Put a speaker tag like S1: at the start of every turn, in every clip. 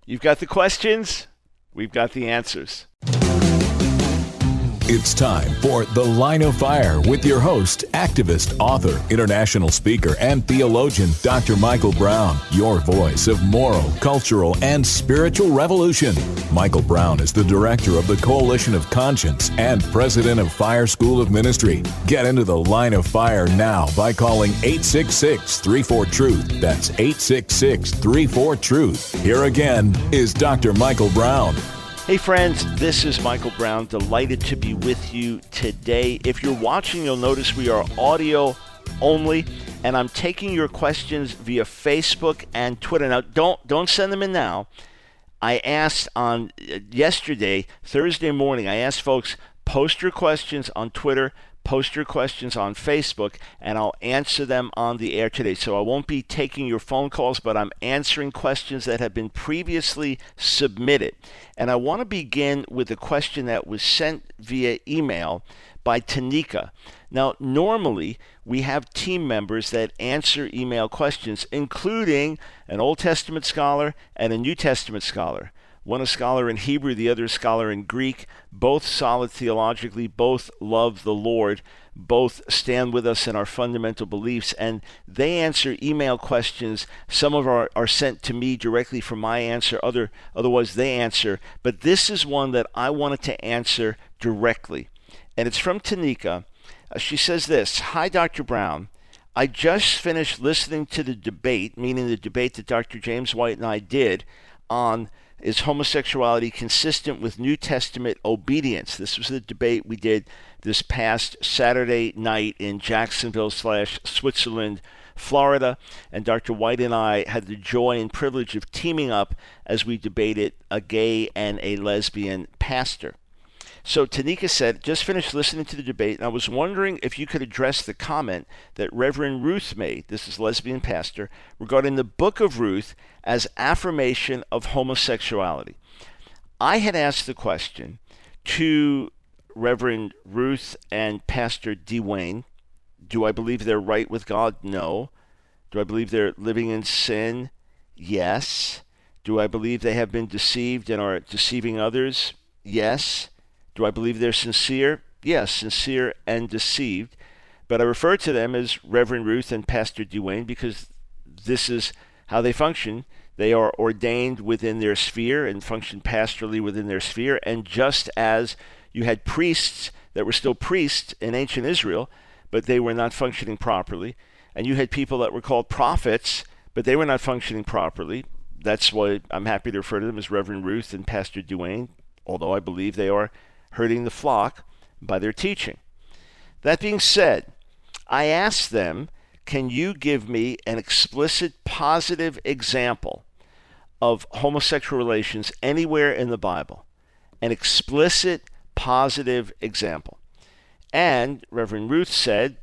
S1: You've got the questions, we've got the answers.
S2: It's time for The Line of Fire with your host, activist, author, international speaker, and theologian, Dr. Michael Brown, your voice of moral, cultural, and spiritual revolution. Michael Brown is the director of the Coalition of Conscience and president of Fire School of Ministry. Get into The Line of Fire now by calling 866-34-TRUTH. That's 866-34-TRUTH. Here again is Dr. Michael Brown.
S1: Hey friends, this is Michael Brown. Delighted to be with you today. If you're watching, you'll notice we are audio only, and I'm taking your questions via Facebook and Twitter. Now, don't send them in now. I asked on yesterday, Thursday morning, I asked folks, post your questions on Twitter, post your questions on Facebook, and I'll answer them on the air today. So I won't be taking your phone calls, but I'm answering questions that have been previously submitted. And I want to begin with a question that was sent via email by Tanika. Now, normally we have team members that answer email questions, including an Old Testament scholar and a New Testament scholar. One a scholar in Hebrew, the other a scholar in Greek, both solid theologically, both love the Lord, both stand with us in our fundamental beliefs, and they answer email questions. Some of are sent to me directly for my answer, otherwise they answer, but this is one that I wanted to answer directly, and it's from Tanika. She says this: Hi, Dr. Brown. I just finished listening to the debate, meaning the debate that Dr. James White and I did on is homosexuality consistent with New Testament obedience? This was the debate we did this past Saturday night in Jacksonville/Switzerland, Florida. And Dr. White and I had the joy and privilege of teaming up as we debated a gay and a lesbian pastor. So Tanika said, just finished listening to the debate, and I was wondering if you could address the comment that Reverend Ruth made, this is lesbian pastor, regarding the book of Ruth as affirmation of homosexuality. I had asked the question to Reverend Ruth and Pastor Dwayne. Do I believe they're right with God? No. Do I believe they're living in sin? Yes. Do I believe they have been deceived and are deceiving others? Yes. Do I believe they're sincere? Yes, sincere and deceived. But I refer to them as Reverend Ruth and Pastor Dwayne because this is how they function. They are ordained within their sphere and function pastorally within their sphere. And just as you had priests that were still priests in ancient Israel, but they were not functioning properly, and you had people that were called prophets, but they were not functioning properly, that's why I'm happy to refer to them as Reverend Ruth and Pastor Dwayne, although I believe they are hurting the flock by their teaching. That being said, I asked them, can you give me an explicit positive example of homosexual relations anywhere in the Bible? An explicit positive example. And Reverend Ruth said,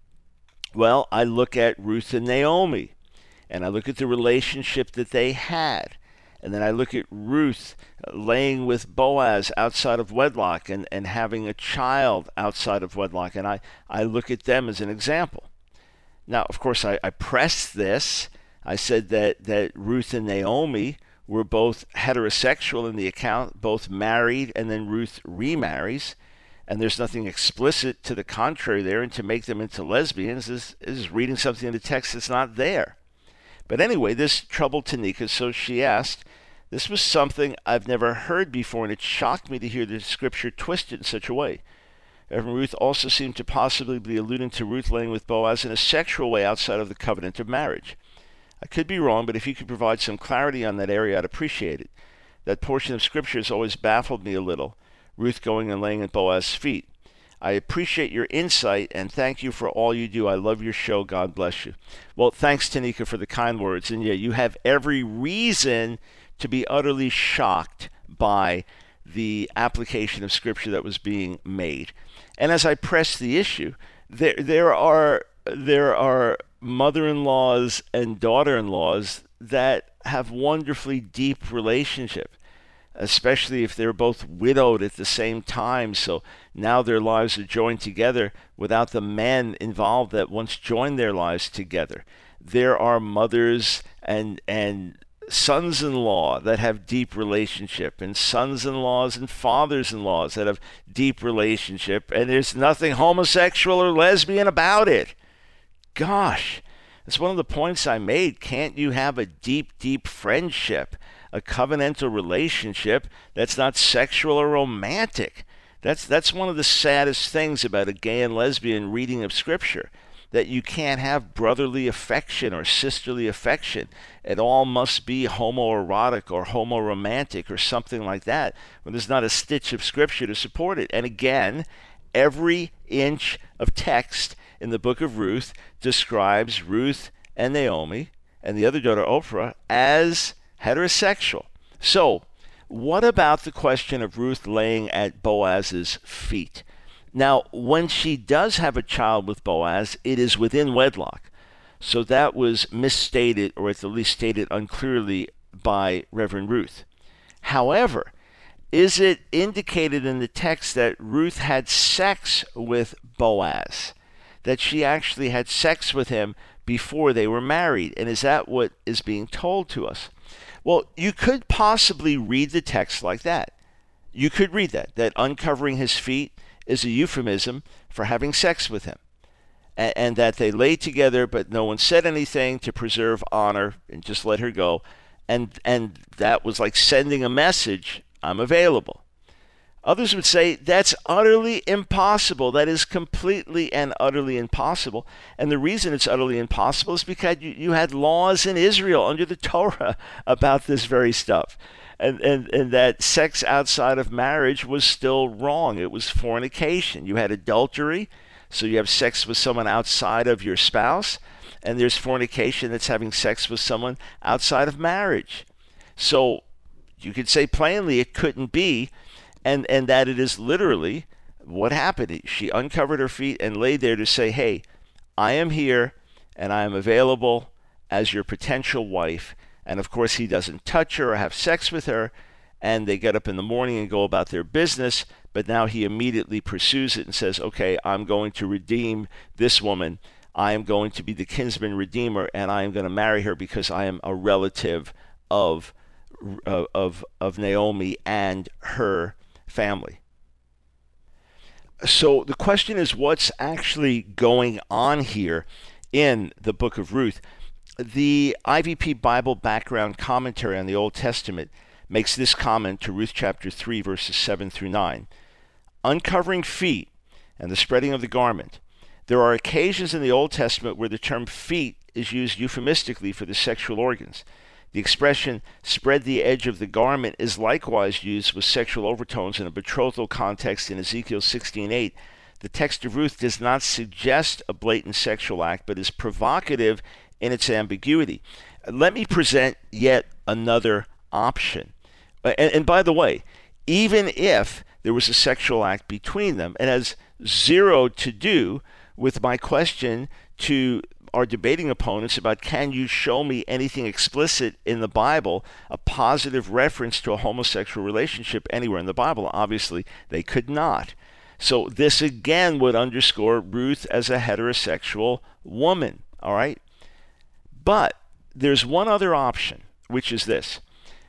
S1: well, I look at Ruth and Naomi, and I look at the relationship that they had. And then I look at Ruth laying with Boaz outside of wedlock and having a child outside of wedlock. And I look at them as an example. Now, of course, I pressed this. I said that Ruth and Naomi were both heterosexual in the account, both married, and then Ruth remarries. And there's nothing explicit to the contrary there. And to make them into lesbians is reading something in the text that's not there. But anyway, this troubled Tanika, so she asked, this was something I've never heard before, and it shocked me to hear the scripture twisted in such a way. Reverend Ruth also seemed to possibly be alluding to Ruth laying with Boaz in a sexual way outside of the covenant of marriage. I could be wrong, but if you could provide some clarity on that area, I'd appreciate it. That portion of scripture has always baffled me a little, Ruth going and laying at Boaz's feet. I appreciate your insight and thank you for all you do. I love your show. God bless you. Well, thanks, Tanika, for the kind words. And yeah, you have every reason to be utterly shocked by the application of Scripture that was being made. And as I press the issue, there are mother-in-laws and daughter-in-laws that have wonderfully deep relationship, especially if they're both widowed at the same time. So now their lives are joined together without the men involved that once joined their lives together. There are mothers and sons-in-law that have deep relationship, and sons-in-laws and fathers-in-laws that have deep relationship, and there's nothing homosexual or lesbian about it. Gosh, that's one of the points I made. Can't you have a deep, deep friendship, a covenantal relationship that's not sexual or romantic? That's one of the saddest things about a gay and lesbian reading of Scripture, that you can't have brotherly affection or sisterly affection. It all must be homoerotic or homoromantic or something like that, when there's not a stitch of Scripture to support it. And again, every inch of text in the book of Ruth describes Ruth and Naomi and the other daughter, Oprah, as heterosexual. So, what about the question of Ruth laying at Boaz's feet? Now, when she does have a child with Boaz, it is within wedlock. So that was misstated, or at the least stated unclearly by Reverend Ruth. However, is it indicated in the text that Ruth had sex with Boaz? That she actually had sex with him before they were married? And is that what is being told to us? Well, you could possibly read the text like that. You could read that uncovering his feet is a euphemism for having sex with him, and that they lay together, but no one said anything to preserve honor and just let her go, and that was like sending a message, I'm available. Others would say that's utterly impossible. That is completely and utterly impossible. And the reason it's utterly impossible is because you had laws in Israel under the Torah about this very stuff. And that sex outside of marriage was still wrong. It was fornication. You had adultery, so you have sex with someone outside of your spouse, and there's fornication, that's having sex with someone outside of marriage. So you could say plainly it couldn't be, and that it is literally what happened. She uncovered her feet and laid there to say, hey, I am here and I am available as your potential wife. And of course, he doesn't touch her or have sex with her, and they get up in the morning and go about their business. But now he immediately pursues it and says, okay, I'm going to redeem this woman. I am going to be the kinsman redeemer, and I am going to marry her because I am a relative of Naomi and her family. So the question is, what's actually going on here in the book of Ruth? The IVP Bible Background Commentary on the Old Testament makes this comment to Ruth chapter 3, verses 7 through 9. Uncovering feet and the spreading of the garment. There are occasions in the Old Testament where the term feet is used euphemistically for the sexual organs. The expression spread the edge of the garment is likewise used with sexual overtones in a betrothal context in Ezekiel 16:8. The text of Ruth does not suggest a blatant sexual act, but is provocative in its ambiguity. Let me present yet another option. And by the way, even if there was a sexual act between them, it has zero to do with my question to our debating opponents about, can you show me anything explicit in the Bible, a positive reference to a homosexual relationship anywhere in the Bible? Obviously, they could not. So this again would underscore Ruth as a heterosexual woman, all right? But there's one other option, which is this.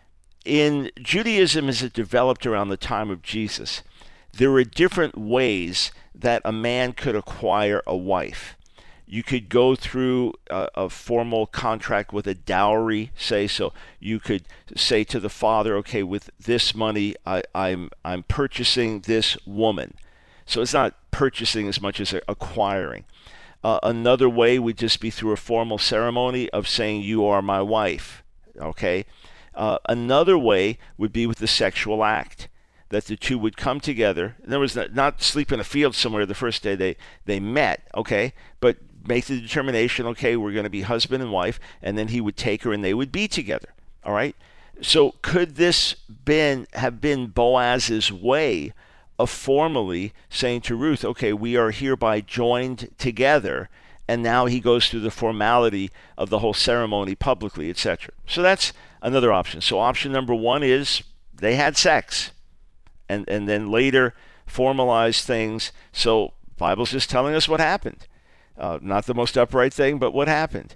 S1: In Judaism, as it developed around the time of Jesus, there were different ways that a man could acquire a wife. You could go through a formal contract with a dowry, say. So you could say to the father, okay, with this money, I'm purchasing this woman. So it's not purchasing as much as acquiring. Another way would just be through a formal ceremony of saying, you are my wife, okay? Another way would be with the sexual act, that the two would come together. In other words, not sleep in a field somewhere the first day they met, okay? But make the determination, okay, we're going to be husband and wife, and then he would take her and they would be together, all right? So could this have been Boaz's way of formally saying to Ruth, okay, we are hereby joined together, and now he goes through the formality of the whole ceremony publicly, etc. So that's another option. So option number one is they had sex, and then later formalized things. So Bible's just telling us what happened. Not the most upright thing, but what happened.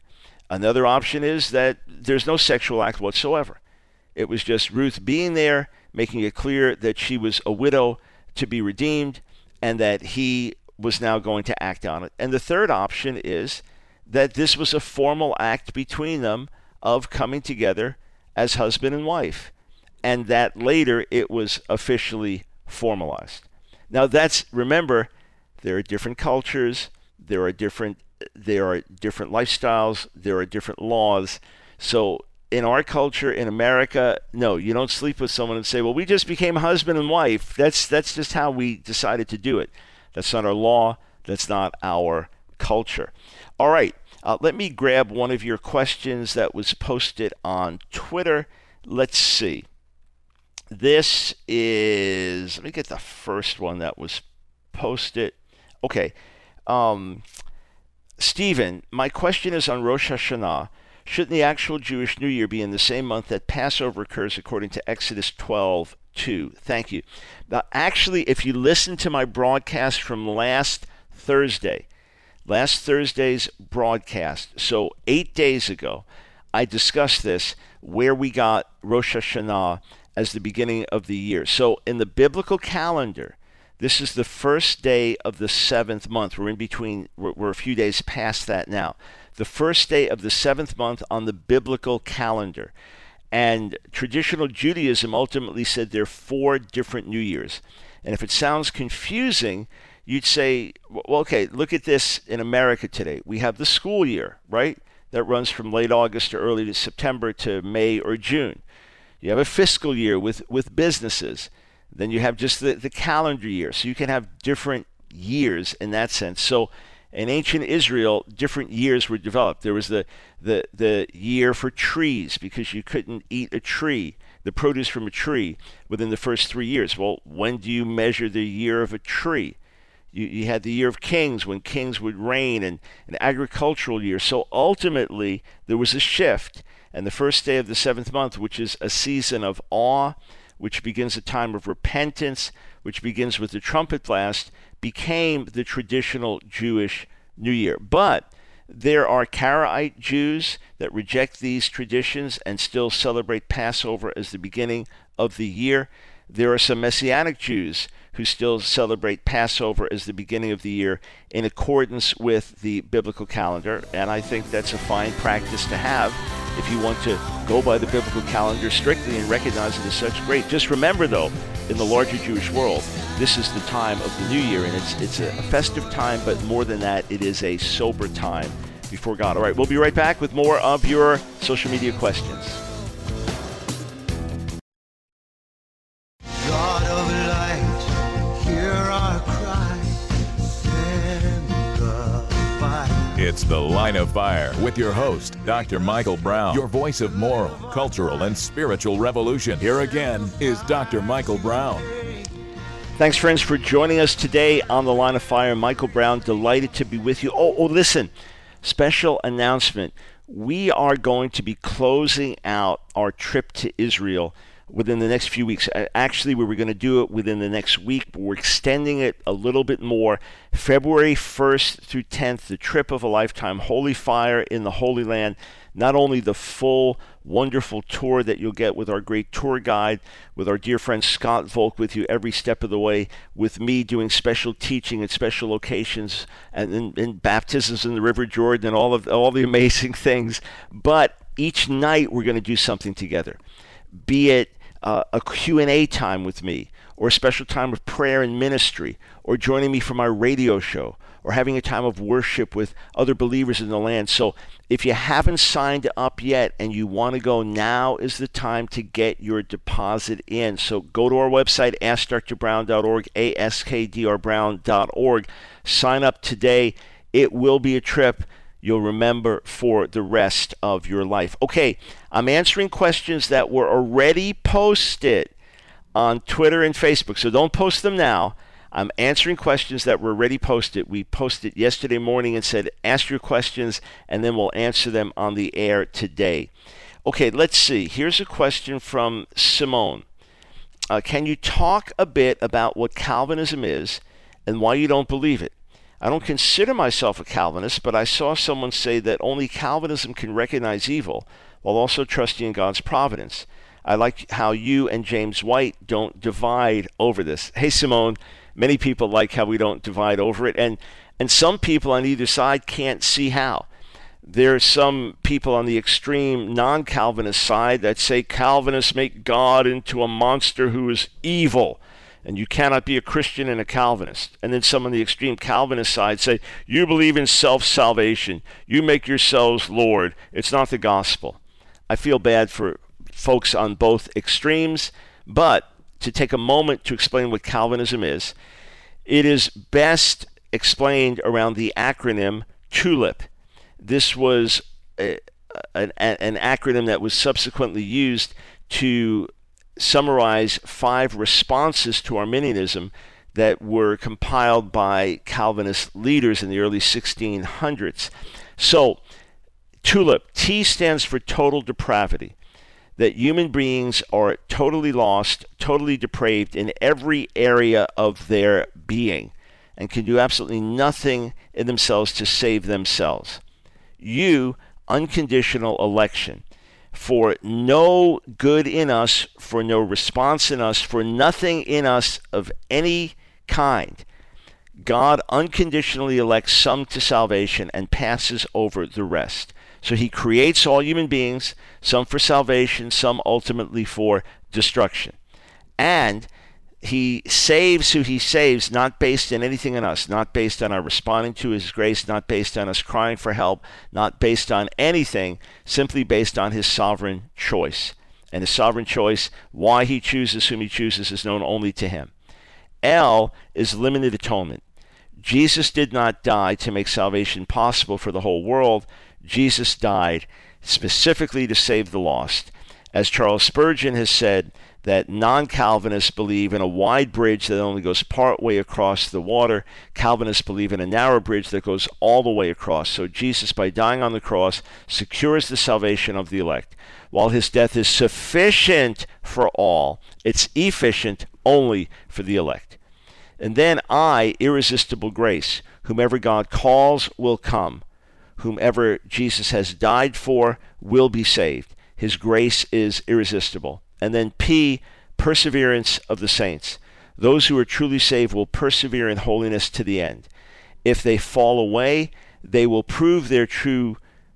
S1: Another option is that there's no sexual act whatsoever. It was just Ruth being there, making it clear that she was a widow to be redeemed, and that he was now going to act on it. And the third option is that this was a formal act between them of coming together as husband and wife, and that later it was officially formalized. Now remember, there are different cultures, there are different lifestyles, there are different laws. So in our culture, in America, no, you don't sleep with someone and say, well, we just became husband and wife. That's just how we decided to do it. That's not our law. That's not our culture. All right, let me grab one of your questions that was posted on Twitter. Let's see. This is, let me get the first one that was posted. Okay. Stephen, my question is on Rosh Hashanah. Shouldn't the actual Jewish New Year be in the same month that Passover occurs according to Exodus 12:2? Thank you. Now, actually, if you listen to my broadcast from last Thursday's broadcast, so 8 days ago, I discussed this, where we got Rosh Hashanah as the beginning of the year. So in the biblical calendar, this is the first day of the 7th month. We're in between, we're a few days past that now. The first day of the 7th month on the biblical calendar. And traditional Judaism ultimately said there are 4 different New Years. And if it sounds confusing, you'd say, well, okay, look at this in America today. We have the school year, right? That runs from late August to early September to May or June. You have a fiscal year with businesses. Then you have just the calendar year. So you can have different years in that sense. So in ancient Israel, different years were developed. There was the year for trees, because you couldn't eat a tree, the produce from a tree, within the first 3 years. Well, when do you measure the year of a tree? You had the year of kings, when kings would reign, and an agricultural year. So ultimately, there was a shift. And the first day of the 7th month, which is a season of awe, which begins a time of repentance, which begins with the trumpet blast, became the traditional Jewish New Year. But there are Karaite Jews that reject these traditions and still celebrate Passover as the beginning of the year. There are some Messianic Jews who still celebrate Passover as the beginning of the year in accordance with the biblical calendar. And I think that's a fine practice to have if you want to go by the biblical calendar strictly and recognize it as such. Great. Just remember, though, in the larger Jewish world, this is the time of the New Year, and it's a festive time, but more than that, it is a sober time before God. All right, we'll be right back with more of your social media questions.
S3: God of light, hear our cry, send the fire.
S2: It's The Line of Fire with your host, Dr. Michael Brown, your voice of moral, cultural, and spiritual revolution. Here again is Dr. Michael Brown.
S1: Thanks, friends, for joining us today on The Line of Fire. Michael Brown, delighted to be with you. Oh, listen, special announcement. We are going to be closing out our trip to Israel within the next few weeks. Actually, we were going to do it within the next week, but we're extending it a little bit more. February 1st through 10th, the trip of a lifetime, Holy Fire in the Holy Land. Not only the full, wonderful tour that you'll get with our great tour guide, with our dear friend Scott Volk with you every step of the way, with me doing special teaching at special locations and in baptisms in the River Jordan and all the amazing things. But each night we're going to do something together, be it a Q&A time with me, or a special time of prayer and ministry, or joining me for my radio show, or having a time of worship with other believers in the land. So if you haven't signed up yet and you want to go, now is the time to get your deposit in. So go to our website, askdrbrown.org, askdrbrown.org. Sign up today. It will be a trip you'll remember for the rest of your life. Okay, I'm answering questions that were already posted on Twitter and Facebook, so don't post them now. I'm answering questions that were already posted. We posted yesterday morning and said, ask your questions, and then we'll answer them on the air today. Okay, let's see. Here's a question from Simone. Can you talk a bit about what Calvinism is and why you don't believe it? I don't consider myself a Calvinist, but I saw someone say that only Calvinism can recognize evil while also trusting in God's providence. I like how you and James White don't divide over this. Hey, Simone, many people like how we don't divide over it, and some people on either side can't see how. There are some people on the extreme non-Calvinist side that say Calvinists make God into a monster who is evil, and you cannot be a Christian and a Calvinist. And then some on the extreme Calvinist side say, you believe in self-salvation. You make yourselves Lord. It's not the gospel. I feel bad for folks on both extremes, but to take a moment to explain what Calvinism is, it is best explained around the acronym TULIP. This was an acronym that was subsequently used to summarize 5 responses to Arminianism that were compiled by Calvinist leaders in the early 1600s. So, TULIP, T stands for total depravity, that human beings are totally lost, totally depraved in every area of their being and can do absolutely nothing in themselves to save themselves. U, unconditional election, for no good in us, for no response in us, for nothing in us of any kind. God unconditionally elects some to salvation and passes over the rest. So he creates all human beings, some for salvation, some ultimately for destruction. And he saves who he saves, not based on anything in us, not based on our responding to his grace, not based on us crying for help, not based on anything, simply based on his sovereign choice. And his sovereign choice, why he chooses whom he chooses, is known only to him. L is limited atonement. Jesus did not die to make salvation possible for the whole world. Jesus died specifically to save the lost. As Charles Spurgeon has said, that non-Calvinists believe in a wide bridge that only goes part way across the water. Calvinists believe in a narrow bridge that goes all the way across. So Jesus, by dying on the cross, secures the salvation of the elect. While his death is sufficient for all, it's efficient only for the elect. And then I, irresistible grace. Whomever God calls will come. Whomever Jesus has died for will be saved. His grace is irresistible. And then P, perseverance of the saints. Those who are truly saved will persevere in holiness to the end. If they fall away, they will prove their true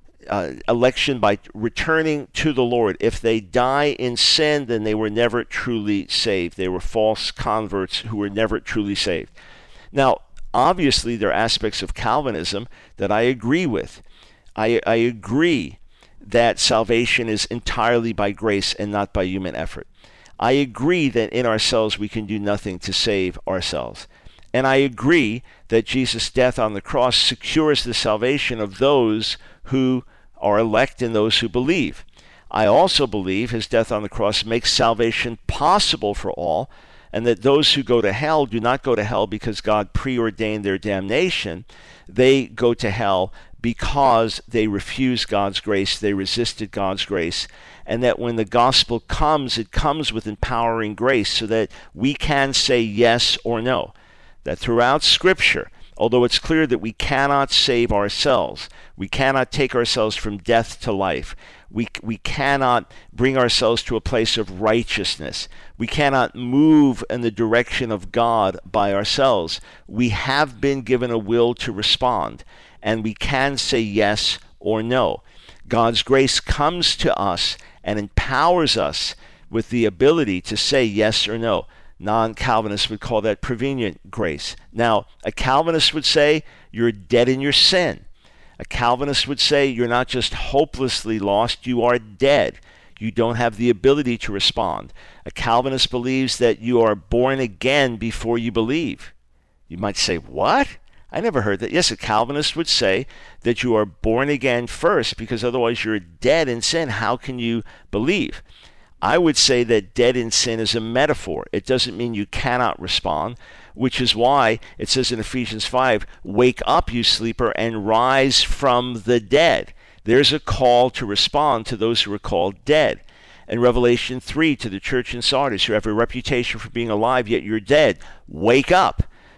S1: election by returning to the Lord. If they die in sin, then they were never truly saved. They were false converts who were never truly saved. Now, obviously, there are aspects of Calvinism that I agree with. I agree that salvation is entirely by grace and not by human effort. I agree that in ourselves we can do nothing to save ourselves. And I agree that Jesus' death on the cross secures the salvation of those who are elect and those who believe. I also believe his death on the cross makes salvation possible for all, and that those who go to hell do not go to hell because God preordained their damnation. They go to hell because they refused God's grace, they resisted God's grace, and that when the gospel comes, it comes with empowering grace so that we can say yes or no. That throughout Scripture, although it's clear that we cannot save ourselves, we cannot take ourselves from death to life, we cannot bring ourselves to a place of righteousness, we cannot move in the direction of God by ourselves, we have been given a will to respond. And we can say yes or no. God's grace comes to us and empowers us with the ability to say yes or no. Non-Calvinists would call that prevenient grace. Now, a Calvinist would say you're dead in your sin. A Calvinist would say you're not just hopelessly lost, you are dead. You don't have the ability to respond. A Calvinist believes that you are born again before you believe. You might say, what? I never heard that. Yes, a Calvinist would say that you are born again first because otherwise you're dead in sin. How can you believe? I would say that dead in sin is a metaphor. It doesn't mean you cannot respond, which is why it says in Ephesians 5, wake up, you sleeper, and rise from the dead. There's a call to respond to those who are called dead. In Revelation 3, to the church in Sardis, you have a reputation for being alive, yet you're dead. Wake up.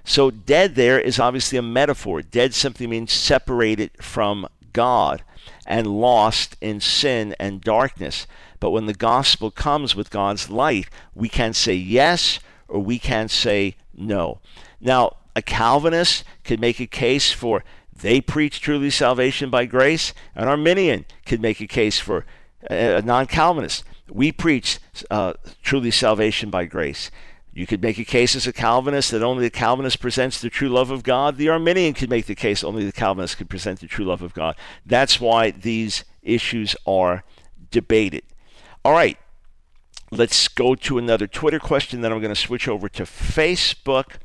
S1: So dead there is obviously a metaphor. Dead simply means separated from God and lost in sin and darkness. But when the gospel comes with God's light, we can say yes or we can say no. Now, a Calvinist could make a case for they preach truly salvation by grace. An Arminian could make a case for a non-Calvinist. We preach truly salvation by grace. You could make a case as a Calvinist that only the Calvinist presents the true love of God. The Arminian could make the case only the Calvinist could present the true love of God. That's why these issues are debated. All right, let's go to another Twitter question. Then I'm going to switch over to Facebook.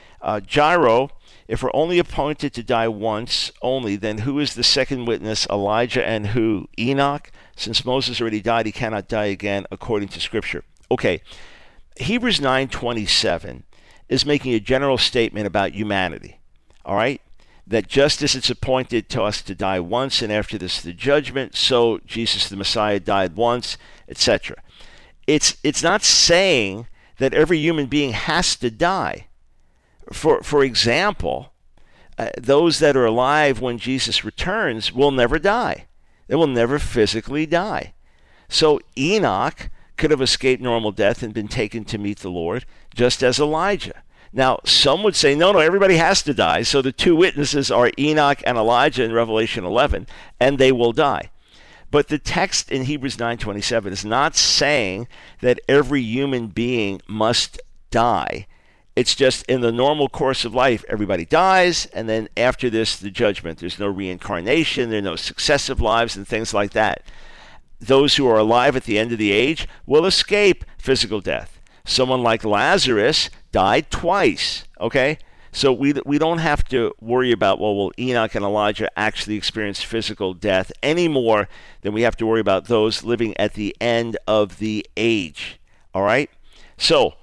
S1: Gyro, if we're only appointed to die once only, then who is the second witness, Elijah and who? Enoch? Since Moses already died, he cannot die again according to Scripture. Okay. Hebrews 9:27 is making a general statement about humanity, all right? That just as it's appointed to us to die once and after this the judgment, so Jesus the Messiah died once, etc. It's not saying that every human being has to die. For example, those that are alive when Jesus returns will never die. They will never physically die. So Enoch could have escaped normal death and been taken to meet the Lord, just as Elijah. Now, some would say, no, everybody has to die. So the two witnesses are Enoch and Elijah in Revelation 11, and they will die. But the text in Hebrews 9:27 is not saying that every human being must die. It's just in the normal course of life, everybody dies, and then after this, the judgment. There's no reincarnation, there are no successive lives and things like that. Those who are alive at the end of the age will escape physical death. Someone like Lazarus died twice, okay? So we don't have to worry about, well, will Enoch and Elijah actually experience physical death any more than we have to worry about those living at the end of the age, all right? So,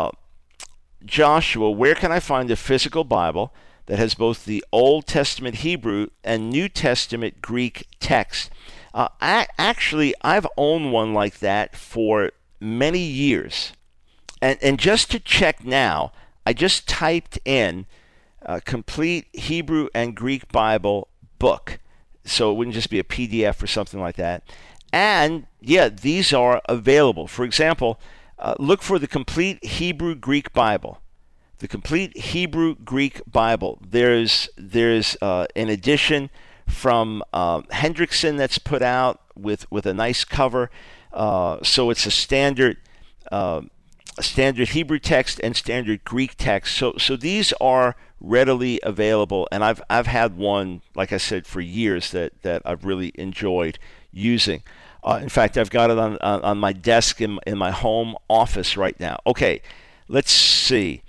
S1: Joshua, where can I find a physical Bible that has both the Old Testament Hebrew and New Testament Greek text? Actually, I've owned one like that for many years. And just to check now, I just typed in complete Hebrew and Greek Bible book. So it wouldn't just be a PDF or something like that. And yeah, these are available. For example, look for the complete Hebrew Greek Bible. The complete Hebrew Greek Bible. There's an edition from Hendrickson that's put out with a nice cover. So it's a standard Hebrew text and standard Greek text. So these are readily available, and I've had one, like I said, for years that I've really enjoyed using. In fact, I've got it on my desk in my home office right now. Okay, let's see.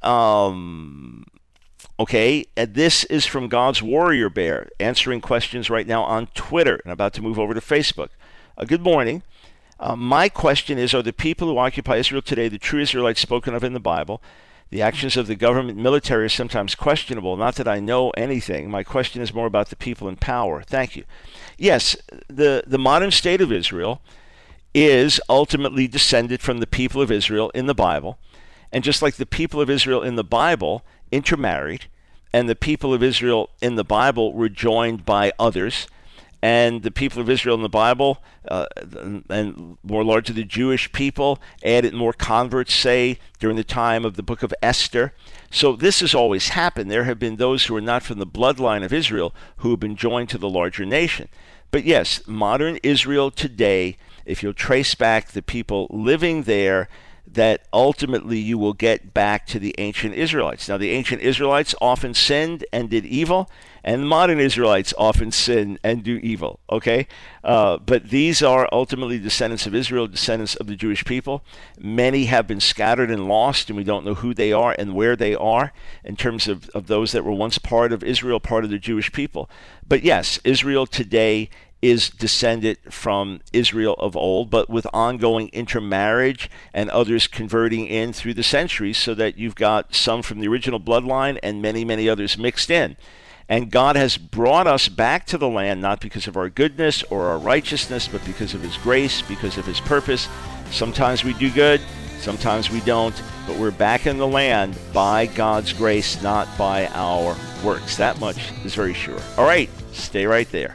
S1: Okay, and this is from God's Warrior Bear, answering questions right now on Twitter, and I'm about to move over to Facebook. Good morning. My question is, are the people who occupy Israel today the true Israelites spoken of in the Bible? The actions of the government military are sometimes questionable. Not that I know anything. My question is more about the people in power. Thank you. Yes, the modern state of Israel is ultimately descended from the people of Israel in the Bible. And just like the people of Israel in the Bible intermarried, and the people of Israel in the Bible were joined by others, and the people of Israel in the Bible, and more largely the Jewish people, added more converts, say, during the time of the book of Esther. So this has always happened. There have been those who are not from the bloodline of Israel who have been joined to the larger nation. But yes, modern Israel today, if you'll trace back the people living there, that ultimately you will get back to the ancient Israelites. Now, the ancient Israelites often sinned and did evil, and modern Israelites often sin and do evil, okay? But these are ultimately descendants of Israel, descendants of the Jewish people. Many have been scattered and lost, and we don't know who they are and where they are in terms of those that were once part of Israel, part of the Jewish people. But yes, Israel today is descended from Israel of old, but with ongoing intermarriage and others converting in through the centuries, so that you've got some from the original bloodline and many, many others mixed in. And God has brought us back to the land, not because of our goodness or our righteousness, but because of His grace, because of His purpose. Sometimes we do good, sometimes we don't. but we're back in the land by God's grace, not by our works. That much is very sure. All right, stay right there.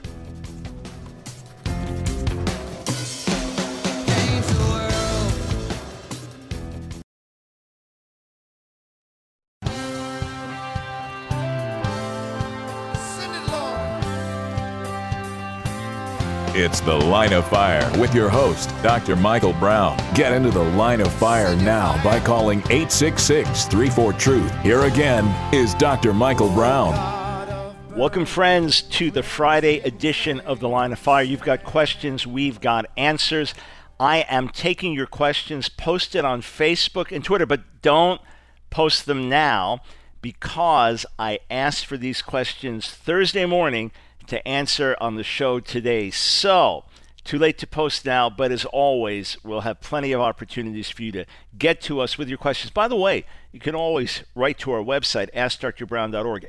S2: It's The Line of Fire with your host, Dr. Michael Brown. Get into the Line of Fire now by calling 866-34-TRUTH. Here again is Dr. Michael Brown.
S1: Welcome, friends, to the Friday edition of The Line of Fire. You've got questions, we've got answers. I am taking your questions, posted on Facebook and Twitter, but don't post them now because I asked for these questions Thursday morning to answer on the show today. So, too late to post now, but as always, we'll have plenty of opportunities for you to get to us with your questions. By the way, you can always write to our website, askdrbrown.org,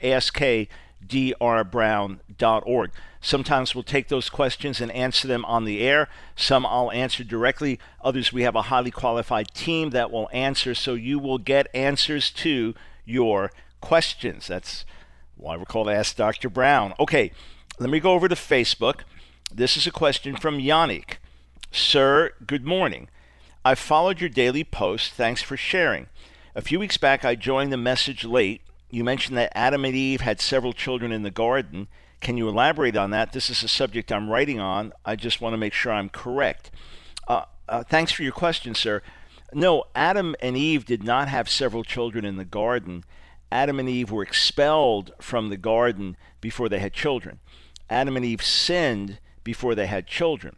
S1: askdrbrown.org. Sometimes we'll take those questions and answer them on the air. Some I'll answer directly. Others, we have a highly qualified team that will answer, so you will get answers to your questions. That's why we're called Ask Dr. Brown. Okay. Let me go over to Facebook. This is a question from Yannick. Sir, good morning. I followed your daily post. Thanks for sharing. A few weeks back, I joined the message late. You mentioned that Adam and Eve had several children in the garden. Can you elaborate on that? This is a subject I'm writing on. I just want to make sure I'm correct. Thanks for your question, sir. No, Adam and Eve did not have several children in the garden. Adam and Eve were expelled from the garden before they had children. Adam and Eve sinned before they had children.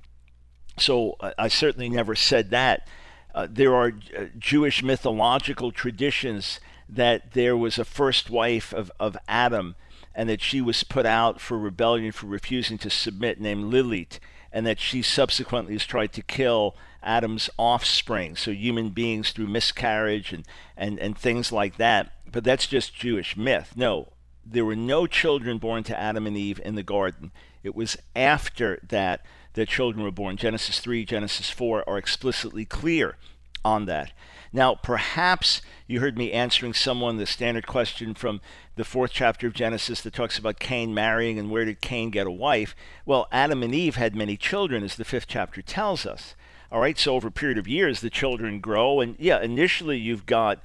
S1: So I certainly never said that. There are Jewish mythological traditions that there was a first wife of Adam and that she was put out for rebellion for refusing to submit, named Lilith, and that she subsequently has tried to kill Adam's offspring, so human beings through miscarriage and things like that. But that's just Jewish myth. No. There were no children born to Adam and Eve in the garden. It was after that children were born. Genesis 3, Genesis 4 are explicitly clear on that. Now, perhaps you heard me answering someone the standard question from the 4th chapter of Genesis that talks about Cain marrying and where did Cain get a wife? Well, Adam and Eve had many children, as the 5th chapter tells us. All right, so over a period of years, the children grow. And yeah, initially you've got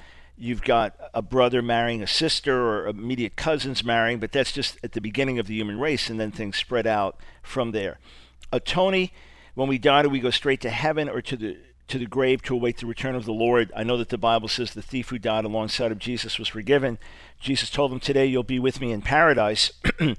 S1: a brother marrying a sister or immediate cousins marrying, but that's just at the beginning of the human race, and then things spread out from there. Tony, when we die, do we go straight to heaven or to the grave to await the return of the Lord? I know that the Bible says the thief who died alongside of Jesus was forgiven. Jesus told him, today you'll be with me in paradise.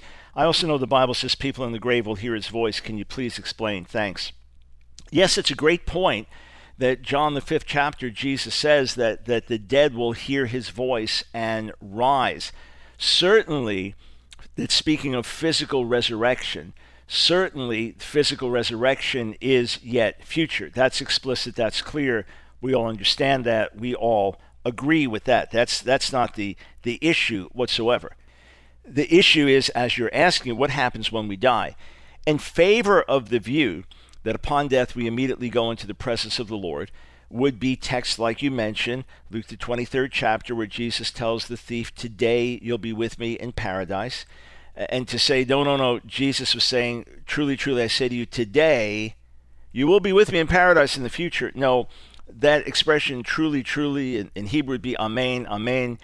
S1: I also know the Bible says people in the grave will hear his voice. Can you please explain? Thanks. Yes, it's a great point. That John, the 5th chapter, Jesus says that the dead will hear his voice and rise. Certainly, that speaking of physical resurrection, certainly physical resurrection is yet future. That's explicit, that's clear. We all understand that. We all agree with that. That's not the issue whatsoever. The issue is, as you're asking, what happens when we die? In favor of the view that upon death we immediately go into the presence of the Lord would be texts like you mentioned, Luke the 23rd chapter, where Jesus tells the thief, today you'll be with me in paradise. And to say, no, Jesus was saying, truly, truly, I say to you, today you will be with me in paradise in the future. No, that expression, truly, truly, in Hebrew would be amen, amen,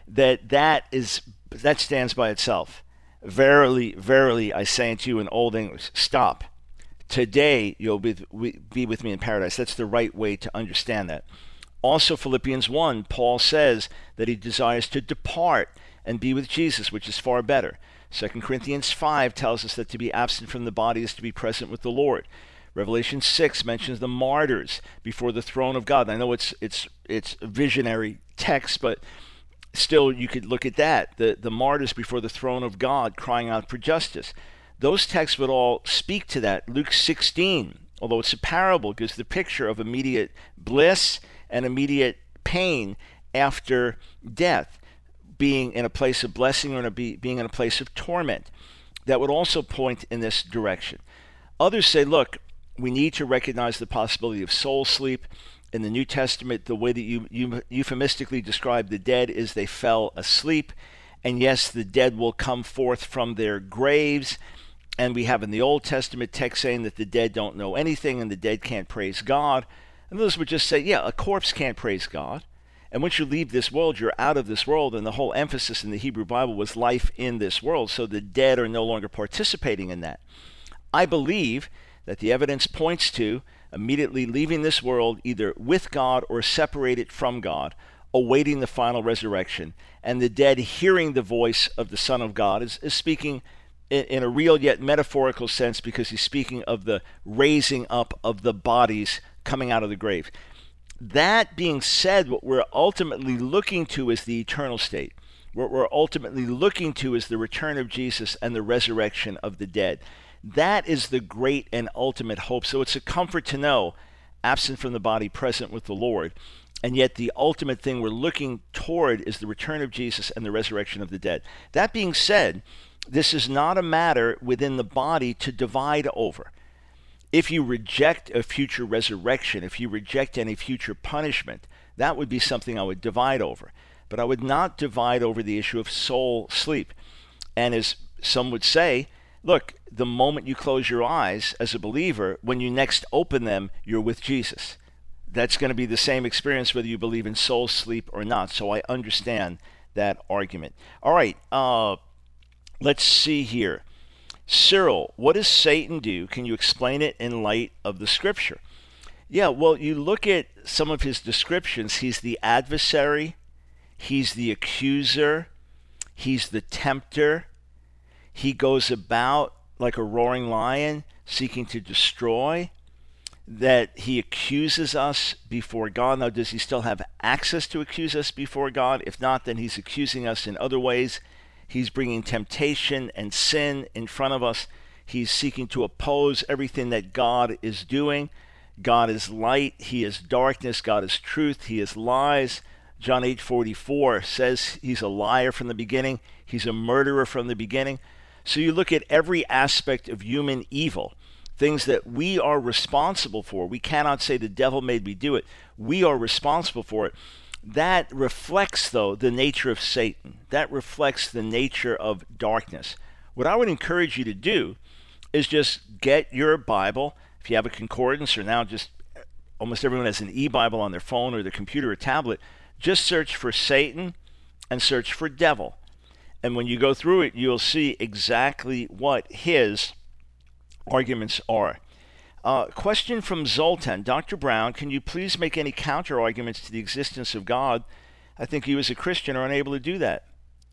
S1: that stands by itself. Verily, verily, I say unto you in Old English, stop. Today you'll be with me in paradise. That's the right way to understand that. Also, Philippians 1, Paul says that he desires to depart and be with Jesus, which is far better. 2 Corinthians 5 tells us that to be absent from the body is to be present with the Lord. Revelation 6 mentions the martyrs before the throne of God. I know it's a visionary text, but still you could look at that. The martyrs before the throne of God crying out for justice. Those texts would all speak to that. Luke 16, although it's a parable, gives the picture of immediate bliss and immediate pain after death, being in a place of blessing or being in a place of torment. That would also point in this direction. Others say, look, we need to recognize the possibility of soul sleep. In the New Testament, the way that you euphemistically describe the dead is they fell asleep. And yes, the dead will come forth from their graves. And we have in the Old Testament text saying that the dead don't know anything and the dead can't praise God. And those would just say, yeah, a corpse can't praise God. And once you leave this world, you're out of this world. And the whole emphasis in the Hebrew Bible was life in this world. So the dead are no longer participating in that. I believe that the evidence points to immediately leaving this world either with God or separated from God, awaiting the final resurrection. And the dead hearing the voice of the Son of God is speaking in a real yet metaphorical sense, because he's speaking of the raising up of the bodies coming out of the grave. That being said, what we're ultimately looking to is the eternal state. What we're ultimately looking to is the return of Jesus and the resurrection of the dead. That is the great and ultimate hope. So it's a comfort to know, absent from the body, present with the Lord. And yet the ultimate thing we're looking toward is the return of Jesus and the resurrection of the dead. That being said, this is not a matter within the body to divide over. If you reject a future resurrection, if you reject any future punishment, that would be something I would divide over. But I would not divide over the issue of soul sleep. And as some would say, look, the moment you close your eyes as a believer, when you next open them, you're with Jesus. That's going to be the same experience whether you believe in soul sleep or not. So I understand that argument. All right, let's see here. Cyril, what does Satan do? Can you explain it in light of the scripture? Yeah, well, you look at some of his descriptions. He's the adversary. He's the accuser. He's the tempter. He goes about like a roaring lion, seeking to destroy. That he accuses us before God. Now, does he still have access to accuse us before God? If not, then he's accusing us in other ways. He's bringing temptation and sin in front of us. He's seeking to oppose everything that God is doing. God is light. He is darkness. God is truth. He is lies. John 8:44 says he's a liar from the beginning. He's a murderer from the beginning. So you look at every aspect of human evil, things that we are responsible for. We cannot say the devil made me do it. We are responsible for it. That reflects, though, the nature of Satan. That reflects the nature of darkness. What I would encourage you to do is just get your Bible. If you have a concordance, or now just almost everyone has an e-Bible on their phone or their computer or tablet, just search for Satan and search for devil. And when you go through it, you'll see exactly what his arguments are. Question from Zoltan. Dr. Brown, can you please make any counter-arguments to the existence of God? I think you as a Christian are unable to do that.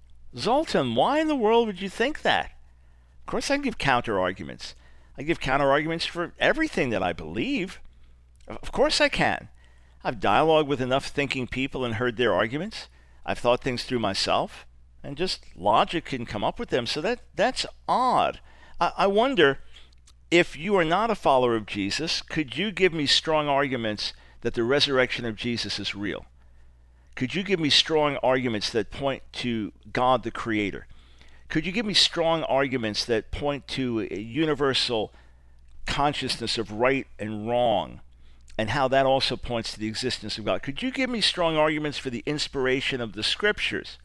S1: Zoltan, why in the world would you think that? Of course I can give counter-arguments. I give counter-arguments for everything that I believe. Of course I can. I've dialogued with enough thinking people and heard their arguments. I've thought things through myself, and just logic can come up with them. So that's odd. I wonder, if you are not a follower of Jesus, could you give me strong arguments that the resurrection of Jesus is real? Could you give me strong arguments that point to God the Creator? Could you give me strong arguments that point to a universal consciousness of right and wrong, and how that also points to the existence of God? Could you give me strong arguments for the inspiration of the Scriptures?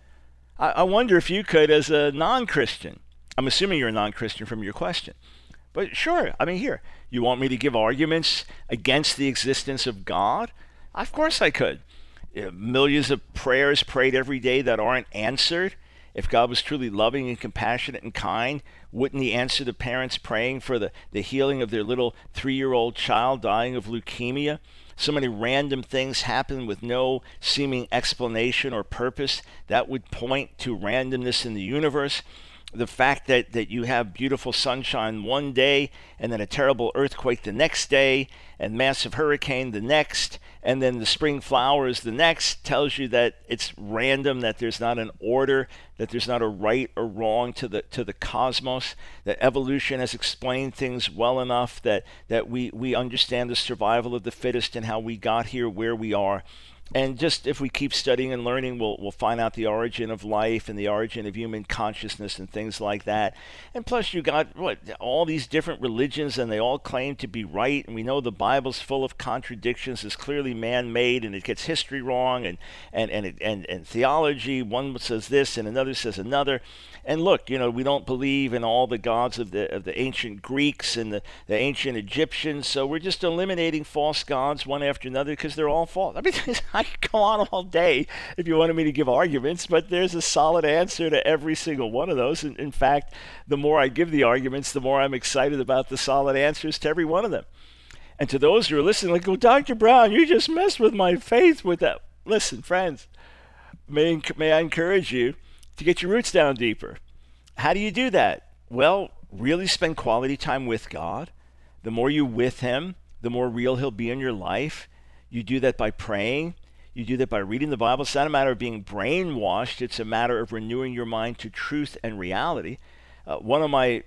S1: I wonder if you could as a non-Christian. I'm assuming you're a non-Christian from your question. But sure, I mean, here, you want me to give arguments against the existence of God? Of course I could. Millions of prayers prayed every day that aren't answered. If God was truly loving and compassionate and kind, wouldn't he answer the parents praying for the healing of their little 3-year-old child dying of leukemia? So many random things happen with no seeming explanation or purpose. That would point to randomness in the universe. The fact that you have beautiful sunshine one day and then a terrible earthquake the next day and massive hurricane the next, and then the spring flowers the next, tells you that it's random, that there's not an order, that there's not a right or wrong to the cosmos, that evolution has explained things well enough that we understand the survival of the fittest and how we got here where we are. And just if we keep studying and learning, we'll find out the origin of life and the origin of human consciousness and things like that. And plus, you got all these different religions, and they all claim to be right. And we know the Bible's full of contradictions. It's clearly man-made, and it gets history wrong, and theology. One says this, and another says another. And look, we don't believe in all the gods of the ancient Greeks and the ancient Egyptians. So we're just eliminating false gods one after another because they're all false. I mean, I could go on all day if you wanted me to give arguments, but there's a solid answer to every single one of those. And in fact, the more I give the arguments, the more I'm excited about the solid answers to every one of them. And to those who are listening, like, well, Dr. Brown, you just messed with my faith with that. Listen, friends, may I encourage you to get your roots down deeper. How do you do that? Well, really spend quality time with God. The more you're with him, the more real he'll be in your life. You do that by praying. You do that by reading the Bible. It's not a matter of being brainwashed. It's a matter of renewing your mind to truth and reality. One of my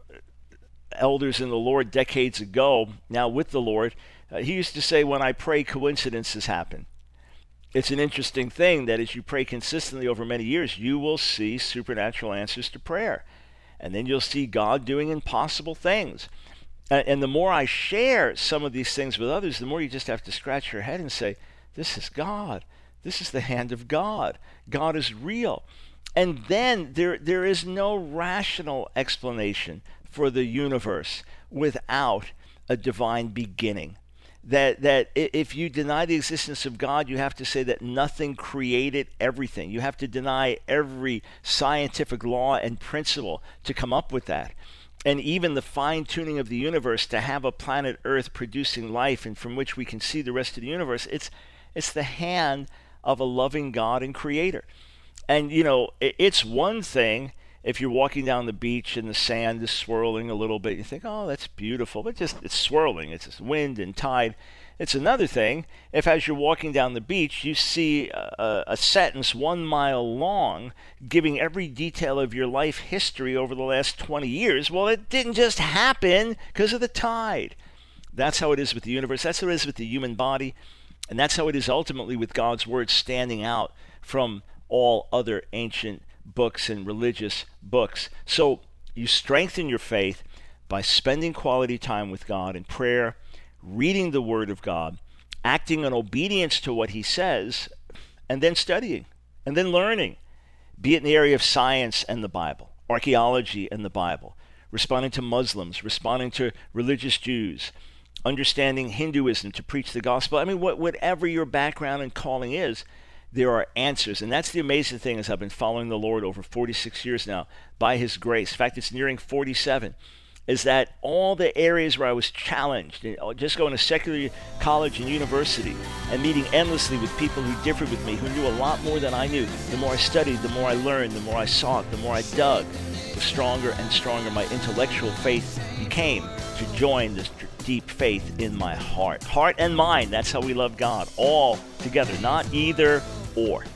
S1: elders in the Lord decades ago, now with the Lord, he used to say, when I pray, coincidences happen. It's an interesting thing that as you pray consistently over many years, you will see supernatural answers to prayer. And then you'll see God doing impossible things. And the more I share some of these things with others, the more you just have to scratch your head and say, this is God. This is the hand of God. God is real. And then there is no rational explanation for the universe without a divine beginning. That if you deny the existence of God, you have to say that nothing created everything. You have to deny every scientific law and principle to come up with that. And even the fine-tuning of the universe to have a planet Earth producing life and from which we can see the rest of the universe, it's the hand of a loving God and creator. And, it's one thing if you're walking down the beach and the sand is swirling a little bit, you think, oh, that's beautiful, but it's swirling. It's just wind and tide. It's another thing if as you're walking down the beach, you see a sentence 1 mile long giving every detail of your life history over the last 20 years. Well, it didn't just happen because of the tide. That's how it is with the universe. That's how it is with the human body. And that's how it is ultimately with God's word standing out from all other ancient books and religious books. So you strengthen your faith by spending quality time with God in prayer, reading the Word of God, acting in obedience to what he says, and then studying, and then learning, be it in the area of science and the Bible, archaeology and the Bible, responding to Muslims, responding to religious Jews, understanding Hinduism to preach the gospel. I mean, whatever your background and calling is, there are answers. And that's the amazing thing is I've been following the Lord over 46 years now by his grace. In fact, it's nearing 47. Is that all the areas where I was challenged, just going to secular college and university and meeting endlessly with people who differed with me, who knew a lot more than I knew. The more I studied, the more I learned, the more I sought, the more I dug, the stronger and stronger my intellectual faith became to join this deep faith in my heart. Heart and mind, that's how we love God, all together, not either or.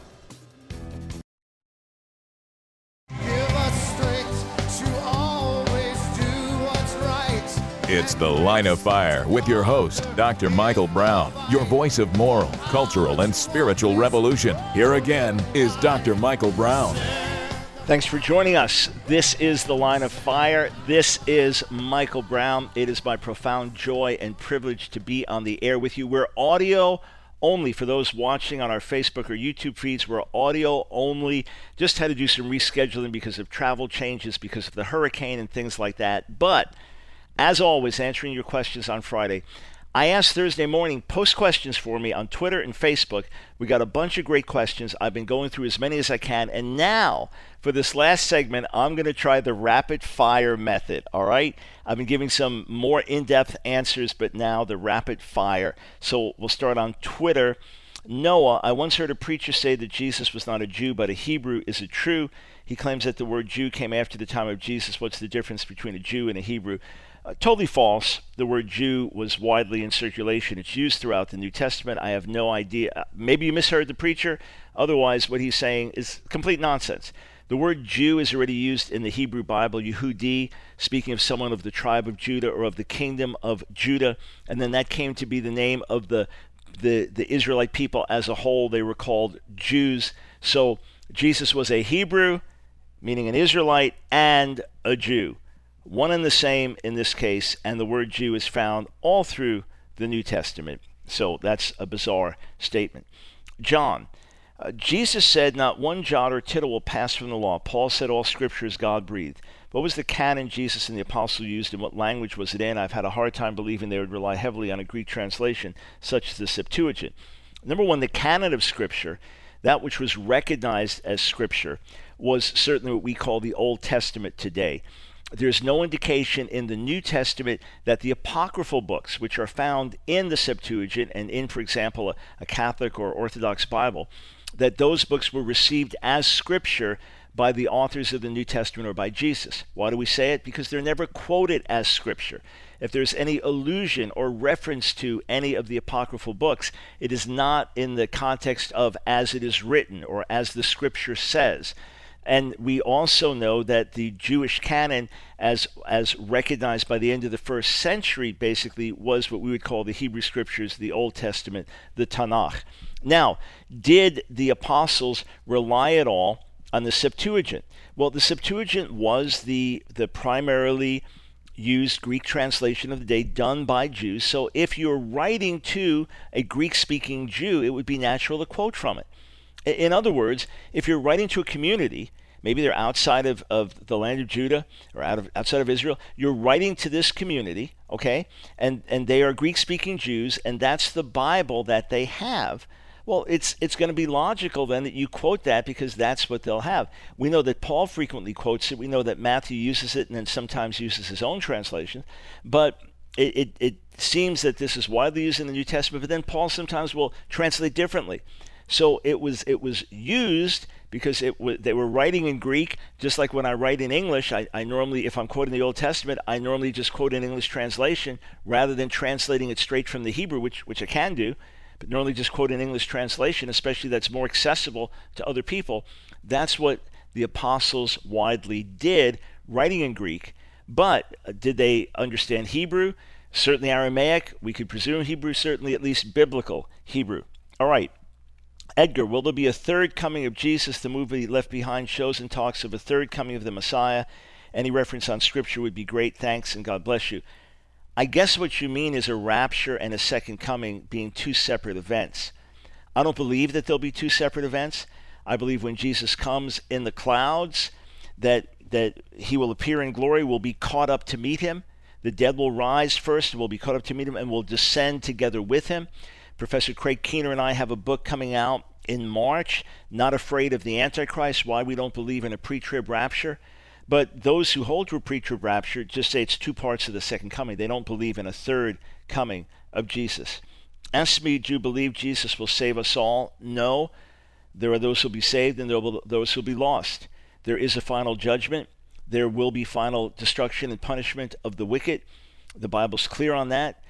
S2: It's The Line of Fire with your host, Dr. Michael Brown, your voice of moral, cultural, and spiritual revolution. Here again is Dr. Michael Brown.
S1: Thanks for joining us. This is The Line of Fire. This is Michael Brown. It is my profound joy and privilege to be on the air with you. We're audio only for those watching on our Facebook or YouTube feeds. We're audio only. Just had to do some rescheduling because of travel changes, because of the hurricane and things like that. But as always, answering your questions on Friday. I asked Thursday morning, post questions for me on Twitter and Facebook. We got a bunch of great questions. I've been going through as many as I can. And now, for this last segment, I'm going to try the rapid fire method, all right? I've been giving some more in-depth answers, but now the rapid fire. So we'll start on Twitter. Noah, I once heard a preacher say that Jesus was not a Jew, but a Hebrew. Is it true? He claims that the word Jew came after the time of Jesus. What's the difference between a Jew and a Hebrew? Totally false. The word Jew was widely in circulation. It's used throughout the New Testament. I have no idea. Maybe you misheard the preacher. Otherwise, what he's saying is complete nonsense. The word Jew is already used in the Hebrew Bible, Yehudi, speaking of someone of the tribe of Judah or of the kingdom of Judah. And then that came to be the name of the the Israelite people as a whole, they were called Jews. So Jesus was a Hebrew, meaning an Israelite, and a Jew. One and the same in this case, and the word Jew is found all through the New Testament. So that's a bizarre statement. John, Jesus said, not one jot or tittle will pass from the law. Paul said all scripture is God-breathed. What was the canon Jesus and the apostles used, and what language was it in? I've had a hard time believing they would rely heavily on a Greek translation, such as the Septuagint. Number one, the canon of scripture, that which was recognized as scripture, was certainly what we call the Old Testament today. There's no indication in the New Testament that the apocryphal books, which are found in the Septuagint and in, for example, a Catholic or Orthodox Bible, that those books were received as scripture by the authors of the New Testament or by Jesus. Why do we say it? Because they're never quoted as scripture. If there's any allusion or reference to any of the apocryphal books, it is not in the context of as it is written or as the scripture says. And we also know that the Jewish canon, as recognized by the end of the first century, basically was what we would call the Hebrew Scriptures, the Old Testament, the Tanakh. Now, did the apostles rely at all on the Septuagint? Well, the Septuagint was the primarily used Greek translation of the day done by Jews. So if you're writing to a Greek-speaking Jew, it would be natural to quote from it. In other words, if you're writing to a community, maybe they're outside of the land of Judah or outside of Israel, you're writing to this community, okay, and they are Greek-speaking Jews, and that's the Bible that they have. Well, it's going to be logical then that you quote that because that's what they'll have. We know that Paul frequently quotes it. We know that Matthew uses it and then sometimes uses his own translation. But it seems that this is widely used in the New Testament, but then Paul sometimes will translate differently. So it was used because they were writing in Greek, just like when I write in English. I normally, if I'm quoting the Old Testament, I normally just quote an English translation rather than translating it straight from the Hebrew, which I can do, but normally just quote an English translation, especially that's more accessible to other people. That's what the apostles widely did, writing in Greek. But did they understand Hebrew? Certainly Aramaic. We could presume Hebrew, certainly at least biblical Hebrew. All right. Edgar, will there be a third coming of Jesus? The movie Left Behind shows and talks of a third coming of the Messiah. Any reference on Scripture would be great. Thanks, and God bless you. I guess what you mean is a rapture and a second coming being two separate events. I don't believe that there'll be two separate events. I believe when Jesus comes in the clouds, that he will appear in glory, will be caught up to meet him. The dead will rise first and will be caught up to meet him and will descend together with him. Professor Craig Keener and I have a book coming out in March, Not Afraid of the Antichrist, Why We Don't Believe in a Pre-Trib Rapture. But those who hold to a pre-trib rapture just say it's two parts of the second coming. They don't believe in a third coming of Jesus. Ask me, do you believe Jesus will save us all? No. There are those who will be saved and there will be those who will be lost. There is a final judgment. There will be final destruction and punishment of the wicked. The Bible's clear on that.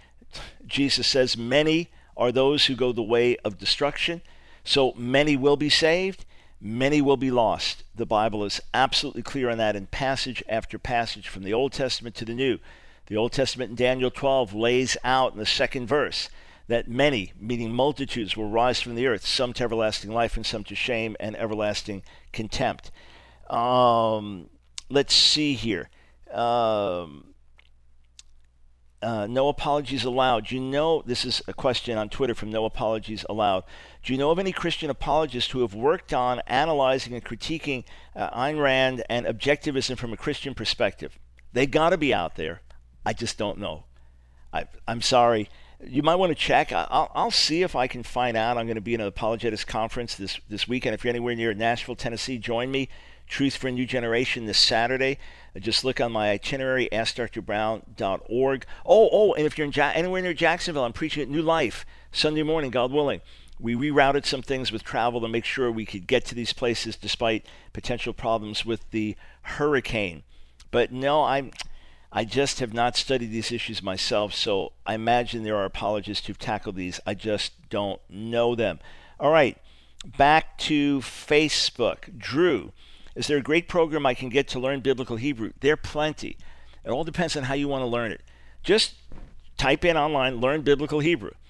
S1: Jesus says many are those who go the way of destruction. So many will be saved. Many will be lost. The Bible is absolutely clear on that in passage after passage from the Old Testament to the New. The Old Testament in Daniel 12 lays out in the second verse that many, meaning multitudes, will rise from the earth, some to everlasting life and some to shame and everlasting contempt. Let's see here. No apologies allowed. Do you know, this is a question on Twitter from No Apologies Allowed. Do you know of any Christian apologists who have worked on analyzing and critiquing Ayn Rand and objectivism from a Christian perspective? They got to be out there. I just don't know. I'm sorry. You might want to check. I'll see if I can find out. I'm going to be in an apologetics conference this weekend. If you're anywhere near Nashville, Tennessee, join me. Truth for a New Generation this Saturday. Just look on my itinerary, AskDrBrown.org. And if you're anywhere near Jacksonville, I'm preaching at New Life Sunday morning, God willing. We rerouted some things with travel to make sure we could get to these places despite potential problems with the hurricane. But no, I just have not studied these issues myself, so I imagine there are apologists who've tackled these. I just don't know them. All right, back to Facebook. Drew, is there a great program I can get to learn biblical Hebrew? There are plenty. It all depends on how you want to learn it. Just type in online, learn biblical Hebrew.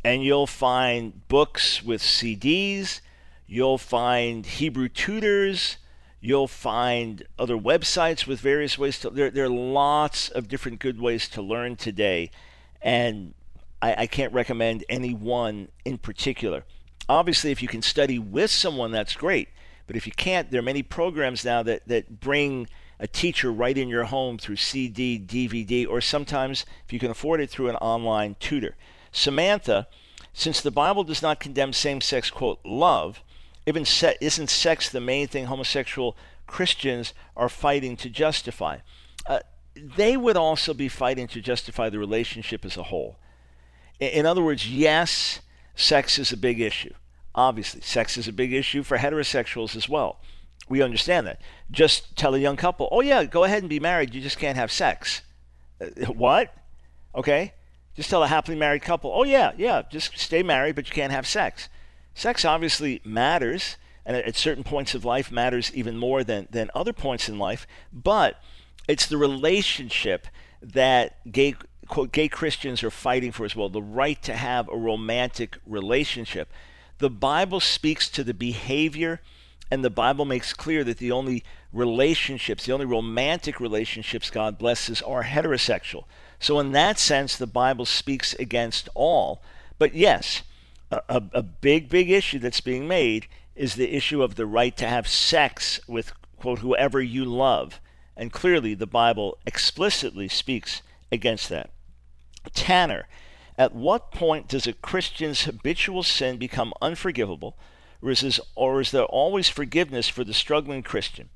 S1: And you'll find books with CDs, you'll find Hebrew tutors, you'll find other websites with various ways to, there are lots of different good ways to learn today. And I can't recommend any one in particular. Obviously, if you can study with someone, that's great. But if you can't, there are many programs now that bring a teacher right in your home through CD, DVD, or sometimes, if you can afford it, through an online tutor. Samantha, since the Bible does not condemn same-sex, quote, love, isn't sex the main thing homosexual Christians are fighting to justify? They would also be fighting to justify the relationship as a whole. In other words, yes, sex is a big issue. Obviously, sex is a big issue for heterosexuals as well. We understand that. Just tell a young couple, oh yeah, go ahead and be married, you just can't have sex. What? Okay. Just tell a happily married couple, oh yeah, just stay married, but you can't have sex. Sex obviously matters, and at certain points of life matters even more than other points in life, but it's the relationship that quote, gay Christians are fighting for as well, the right to have a romantic relationship. The Bible speaks to the behavior, and the Bible makes clear that the only romantic relationships God blesses are heterosexual. So in that sense, the Bible speaks against all. But yes, a big issue that's being made is the issue of the right to have sex with, quote, whoever you love. And clearly the Bible explicitly speaks against that. Tanner, at what point does a Christian's habitual sin become unforgivable, or is there always forgiveness for the struggling Christian?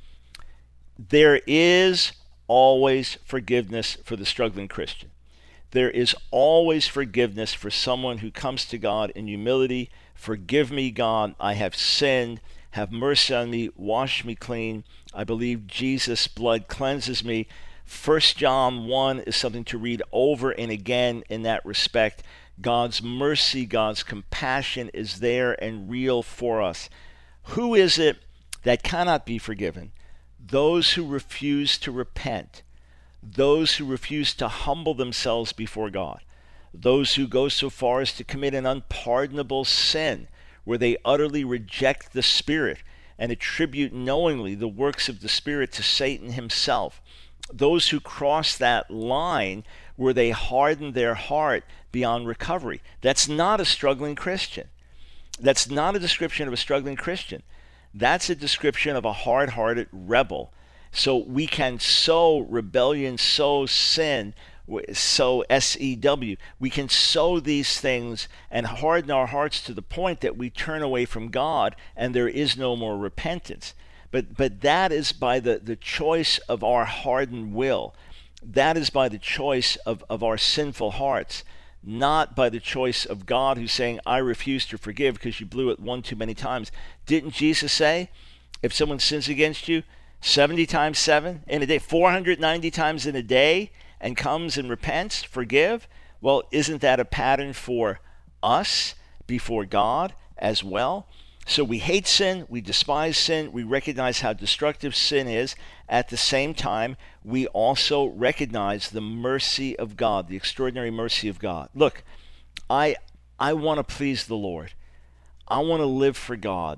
S1: There is always forgiveness for the struggling Christian. There is always forgiveness for someone who comes to God in humility. Forgive me, God, I have sinned. Have mercy on me, wash me clean. I believe Jesus' blood cleanses me. 1 John 1 is something to read over and again in that respect. God's mercy, God's compassion is there and real for us. Who is it that cannot be forgiven? Those who refuse to repent. Those who refuse to humble themselves before God. Those who go so far as to commit an unpardonable sin, where they utterly reject the Spirit and attribute knowingly the works of the Spirit to Satan himself. Those who cross that line where they harden their heart beyond recovery. That's not a struggling Christian. That's not a description of a struggling Christian. That's a description of a hard-hearted rebel. So we can sow rebellion, sow sin, sow S-E-W. We can sow these things and harden our hearts to the point that we turn away from God and there is no more repentance. But that is by the choice of our hardened will. That is by the choice of our sinful hearts, not by the choice of God who's saying, I refuse to forgive because you blew it one too many times. Didn't Jesus say, if someone sins against you 70 times 7 in a day, 490 times in a day, and comes and repents, forgive? Well, isn't that a pattern for us before God as well? So we hate sin, we despise sin, we recognize how destructive sin is. At the same time, we also recognize the mercy of God, the extraordinary mercy of God. Look, I want to please the Lord. I want to live for God.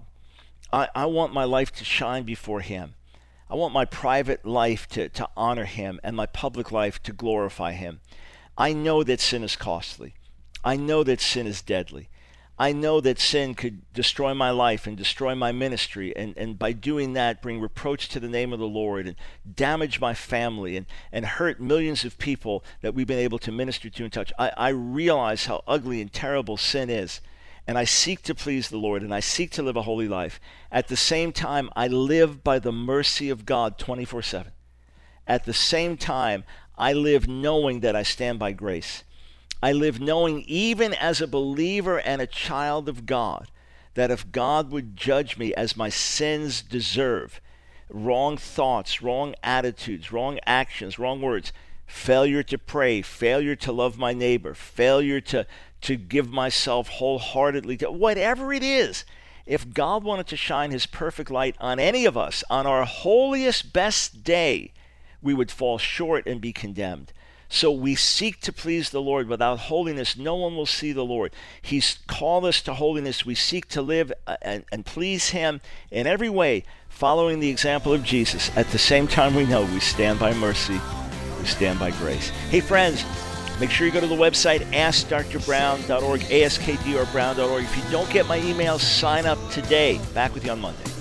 S1: I want my life to shine before Him. I want my private life to honor Him and my public life to glorify Him. I know that sin is costly. I know that sin is deadly. I know that sin could destroy my life and destroy my ministry, and by doing that bring reproach to the name of the Lord and damage my family and hurt millions of people that we've been able to minister to and touch. I realize how ugly and terrible sin is, and I seek to please the Lord, and I seek to live a holy life. At the same time, I live by the mercy of God 24/7. At the same time, I live knowing that I stand by grace. I live knowing, even as a believer and a child of God, that if God would judge me as my sins deserve, wrong thoughts, wrong attitudes, wrong actions, wrong words, failure to pray, failure to love my neighbor, failure to give myself wholeheartedly to whatever it is, if God wanted to shine His perfect light on any of us on our holiest, best day, we would fall short and be condemned. So we seek to please the Lord. Without holiness, no one will see the Lord. He's called us to holiness. We seek to live and please Him in every way, following the example of Jesus. At the same time, we know we stand by mercy. We stand by grace. Hey, friends, make sure you go to the website, askdrbrown.org, askdrbrown.org. If you don't get my emails, sign up today. Back with you on Monday.